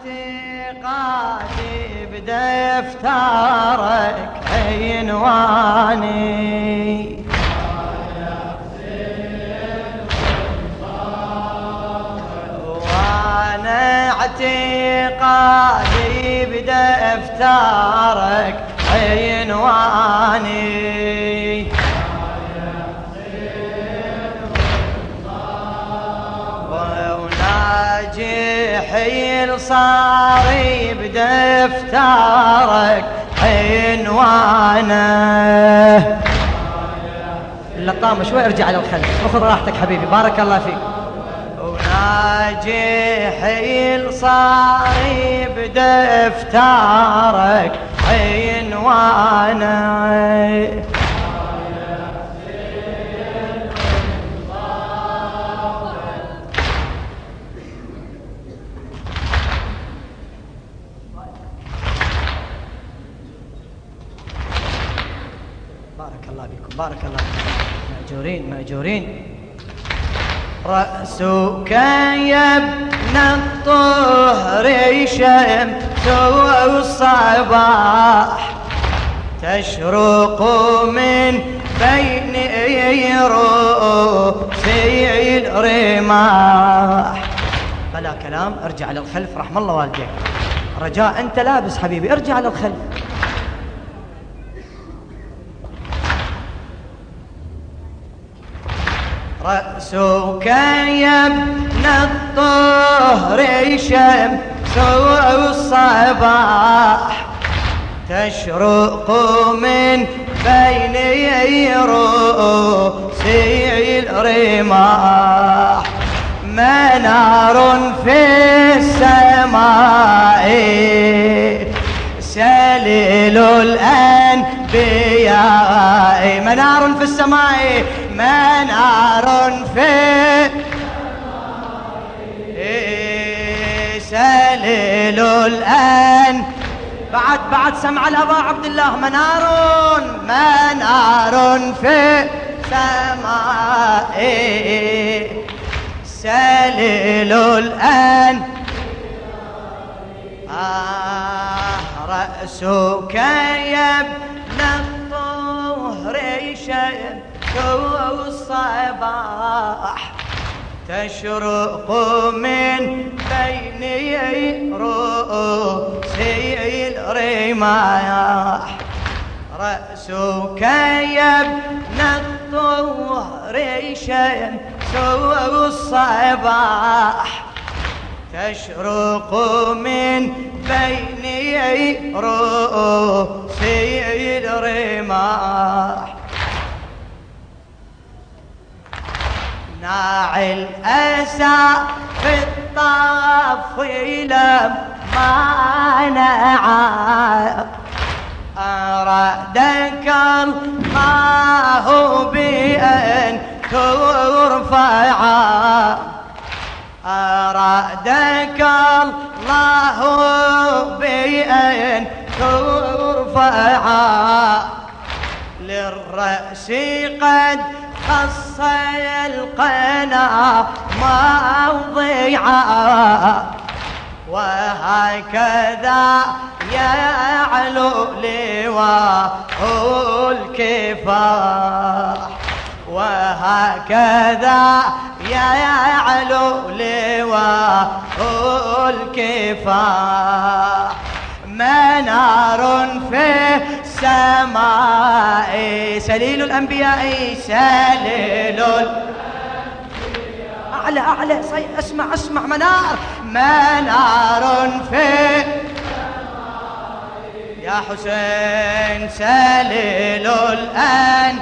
اعتقادي بدفترك عنواني وانا اعتقادي بدفترك عنواني وناجحي صاري بدفترك عنوانه. اللطامة شوي ارجع للخلف وخذ راحتك حبيبي بارك الله فيك. وناجحي صاري بدفترك عنوانه بارك الله بكم بارك الله بكم. مأجورين مأجورين. رأسك يا ابن الطهر شمس الصباح تشرق من بين رؤوسي الرماح. بلا كلام ارجع للخلف رحم الله والديك. رجاء انت لابس حبيبي ارجع للخلف. رأسك يا ابن الطهر شمس الصباح تشرق من بين رؤوسي الرماح منار في السماء سليل الأنبياء. منار في السماء منار في سليل الآن بعد سمع الأبا عبد الله. منار في سماء سليل الآن رأسك يا ابن الطهر شمس الصباح تشرق من بين رؤوسي الرماح. رأسك يا ابن الطهر شمس الصباح تشرق من بين رؤوسي الرماح. ناعي الأسى في الطف لما نعى أرادك الله بأن ترفع أرادك الله بأن ترفع للرأس قد خص القنا موضعا وهكذا يعلو لواء الكفاح وهكذا يعلو لواء الكفاح. منار في السماء سليل الأنبياء سليل أعلى أعلى اسمع منار في يا حسين سليل الآن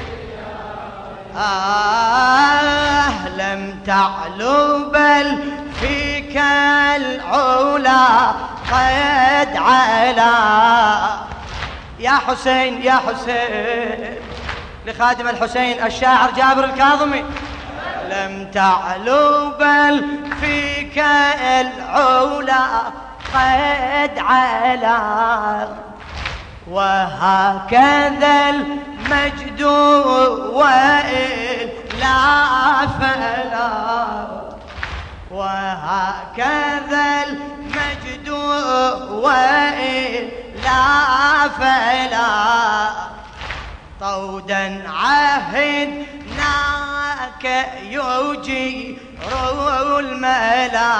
لم تعلو بل فيك العلا قد علا. يا حسين يا حسين لخادم الحسين الشاعر جابر الكاظمي. لم تعلو بل فيك العلا قد علا وهكذا المجد وإلا فلا وهكذا المجد وإلا فلا طودا عهدناك يجير الملا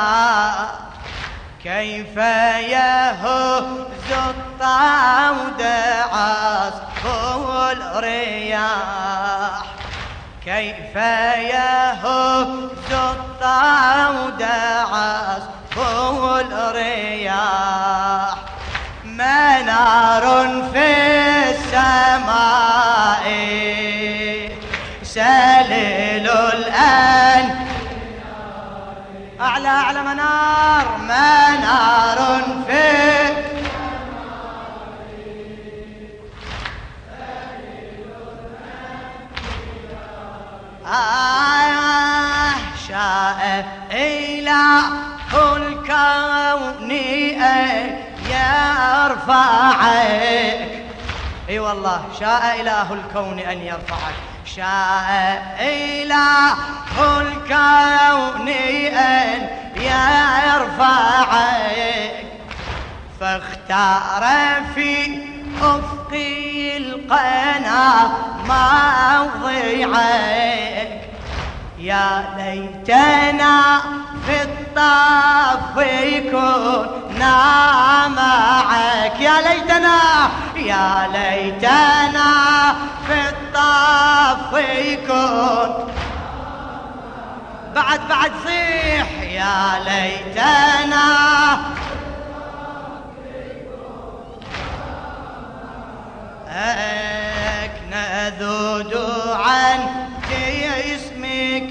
كيف يهز الطود عصف الرياح كيف يهز الطود عصف الرياح منار في السماء سليل الآن أعلى أعلى منار منار في شاء إله الكون أن يرفعك اي والله شاء إله الكون أن يرفعك شاء إله الكون أن يرفعك فاختار في أفقي القنا موضعك يا ليتنا في الطف كنا معك يا ليتنا في الطف كنا بعد صيح يا ليتنا نذود عنك اسمك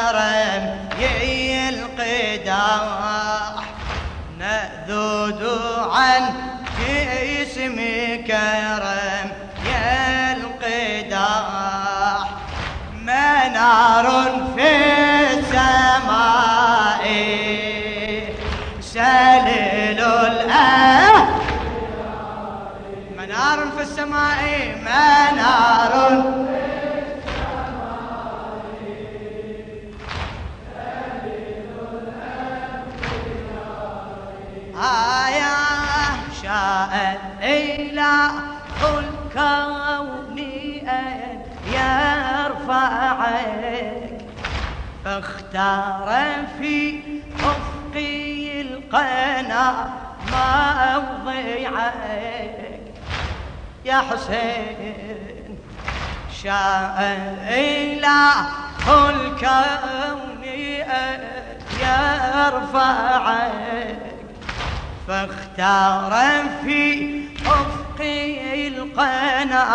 رمي القداح نذود عنك اسمك رمي القداح منار في السماء سليل الآن منار في السماء منار في السماء شاء إله الكون أن يرفعك فاختار في أفقي القنا موضعك يا حسين شاء إله الكون أن يرفعك فاختار في أفقي القنا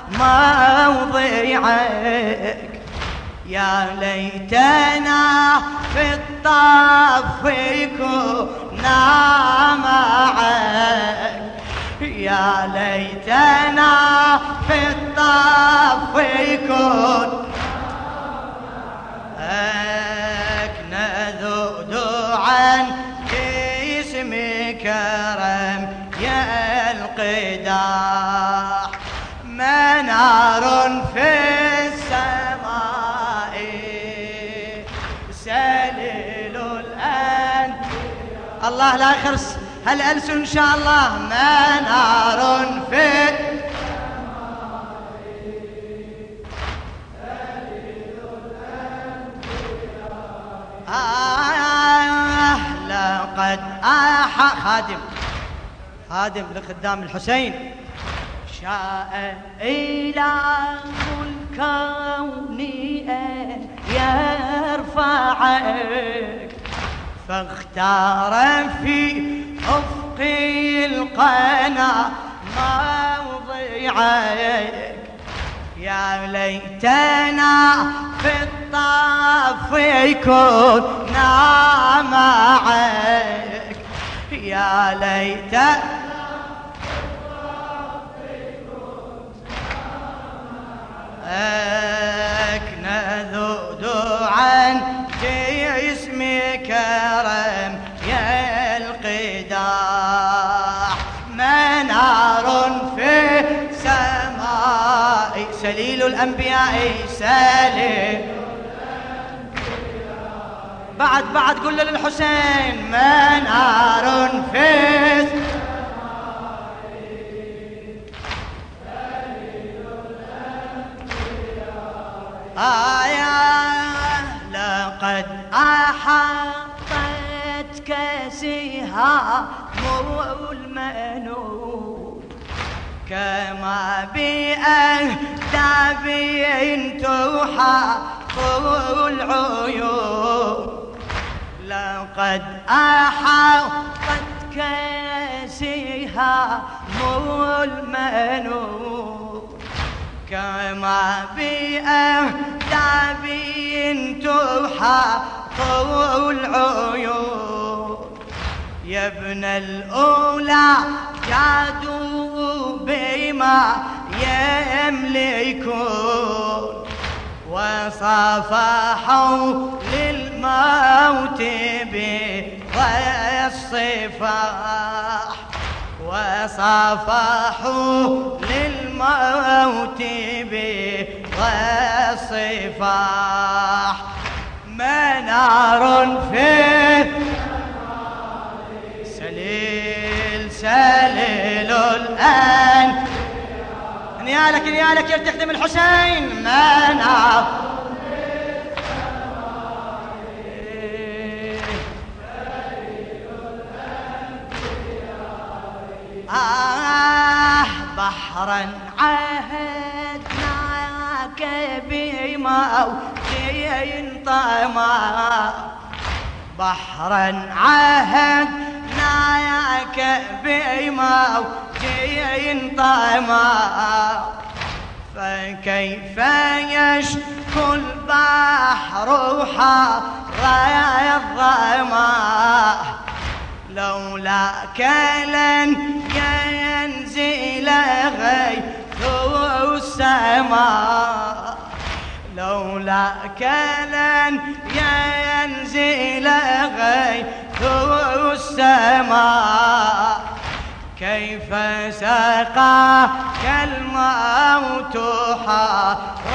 موضعك يا ليتنا في الطف كنا معك يا ليتنا في الطف كنا نذود عنك اسمك رمي القداح منار في السماء سليل الآن الله لا يخرس هالألسن إن شاء الله منار في لقد خادم لخدام الحسين شاء إله الكون أن يرفعك فاختار في أفقي القنا موضعك يا ليتنا في الطف كنا معك يا ليتنا نذود عنك اسمك رمي القداح منار في السماء سليل الأنبياء سليل بعد قول للحسين منار في لقد أحاطتك سهام المنون كما بأهداب تحاط العيون لقد أحاطتك سهام المنون كما بأهداب تحاط العيون يا ابن الأولى جادوا بما يملكون وصافحوا للموت بالصفاح وصافحوا للموت بالصفاح منار فيه سليل الآن نيالك يرتخدم الحسين منار بحرا عهدناك بموج طمع بحرا عهدناك بموج طمع فكيف يشكو البحر حر الظما لولاك لن ينزل غيث السماء لولاك لن ينزل غيث السماء كيف سقاك الموت حر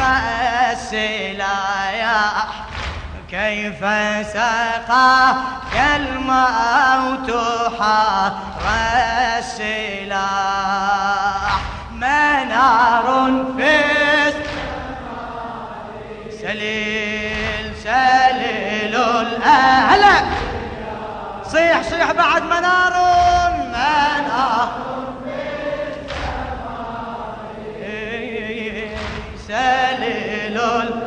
السلاح كيف سقاك الموت حر السلاح منار في سليل الأهل صيح بعد منار سليل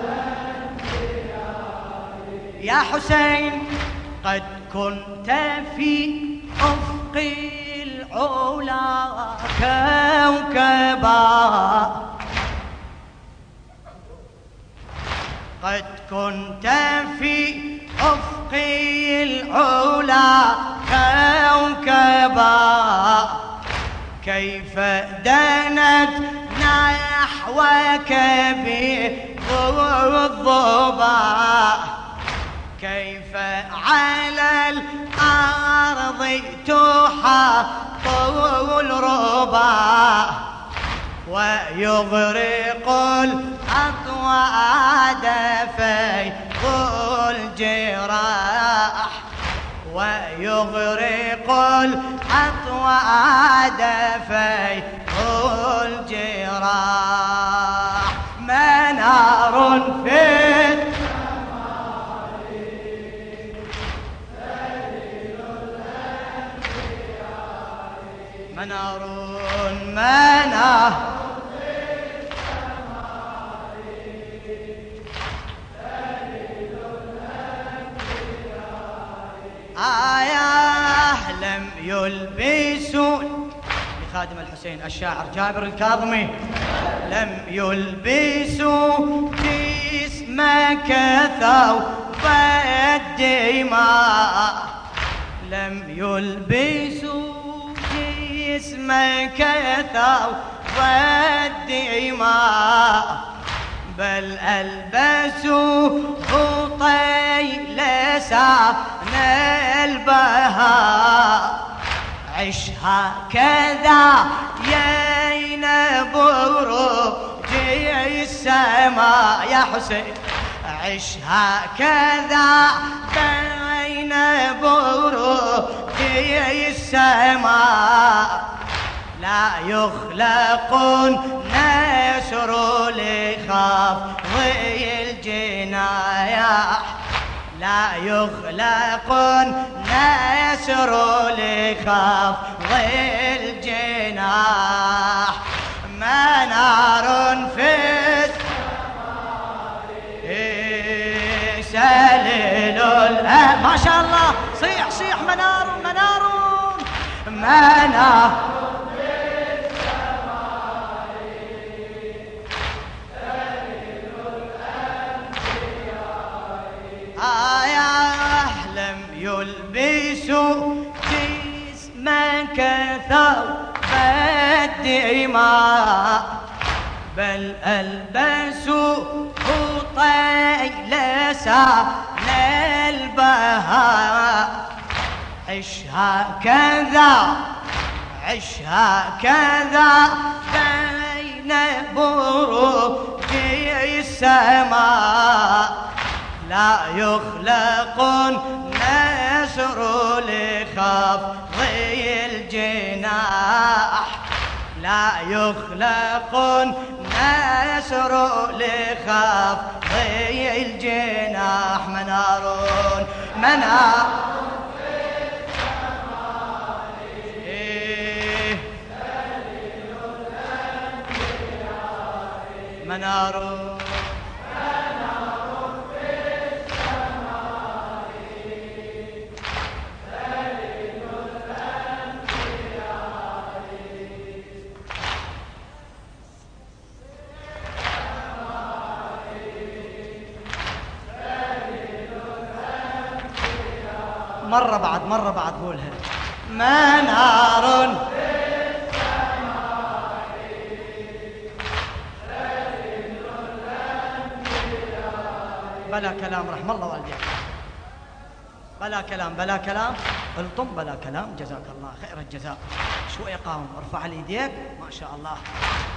يا حسين قد كنت في أفق العلا كوكبا قد كنت في أفق العلا كوكبا كيف دنت نحوك بالضبا كيف على الأرض تحاط الربا ويغرق الأطواد فيض الجراح ويغرق الأطواد فيض الجراح منار في منار لم يلبسون لخادم الحسين الشاعر جابر الكاظمي لم يلبسوا جسمك ثوب الدماء لم يلبسوا جسمك ثوب الدماء بل ألبسوه طيل سان البهاء عش هكذا يين بروج السماء يا حسين عش هكذا بين بروج السماء لا يخلق النسر لخفض الجناح لا يخلق النسر لخفض الجناح منار في سليل ما شاء الله صيح صيح منار منار منار في السماء سليل الأنبياء لم يلبسوا جسما كثوب الدماء بل ألبسوا طيلسان البهاء عش هكذا عش هكذا بين بروج السماء لا يخلق النسر لخفض الجناح لا يخلق النسر لخفض الجناح منار منار في السماء سليل الأنبياء منار في السماء سليل مرة بعد قولها منار في السماء سليل الأنبياء بلا كلام رحم الله والديك بلا كلام بلا كلام الطم بلا كلام جزاك الله خير الجزاء شوية قاوم ارفع لي يديك ما شاء الله